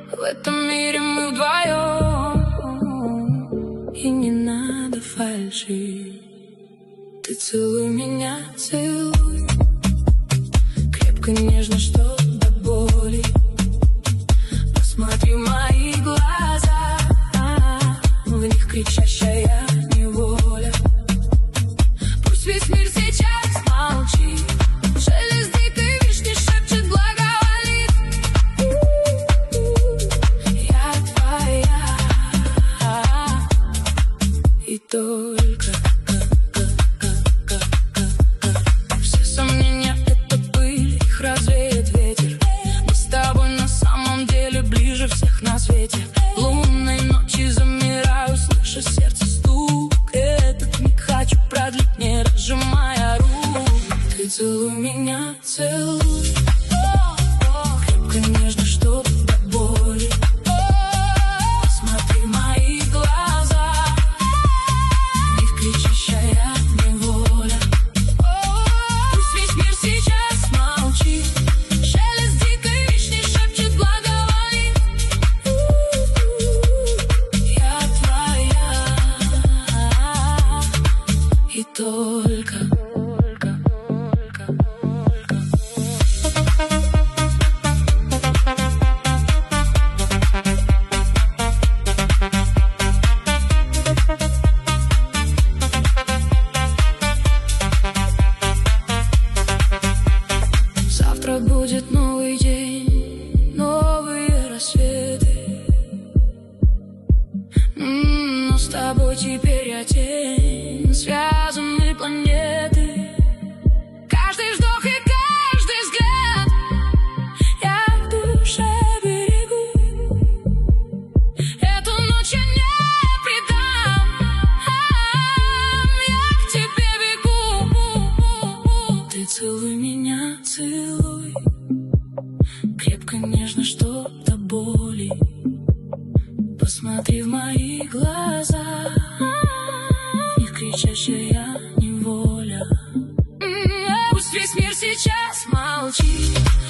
В этом мире мы вдвоем, и не надо фальши. Ты целуй меня, целуй, крепко, нежно, что до боли. Посмотри в мои глаза, в них кричащая неволя. Пусть весь мир сейчас молчит, шелест дикой вишни шепчет, благоволит. Я твоя, и только. Все сомнения — это пыль, их развеет ветер. Мы с тобой на самом деле ближе всех на свете. Лунной ночи замираю, слышу сердце стук. Этот миг хочу продлить, не разжимая рук. Ты целуй меня, целуй, крепко, нежно, что до боли. Посмотри в мои глаза, в них кричащая неволя. Пусть весь мир сейчас молчит, шелест дикой вишни шепчет, благоволит. Я твоя, и только. Завтра будет новый день, новые рассветы. Но с тобой теперь я тень, связаны планеты. Каждый вздох и каждый взгляд я в душе берегу. Эту ночь я не предам, я к тебе бегу. Ты целуй меня, целуй, крепко, нежно, что до боли. Посмотри в мои глаза, в них кричащая неволя. Пусть весь мир сейчас молчит,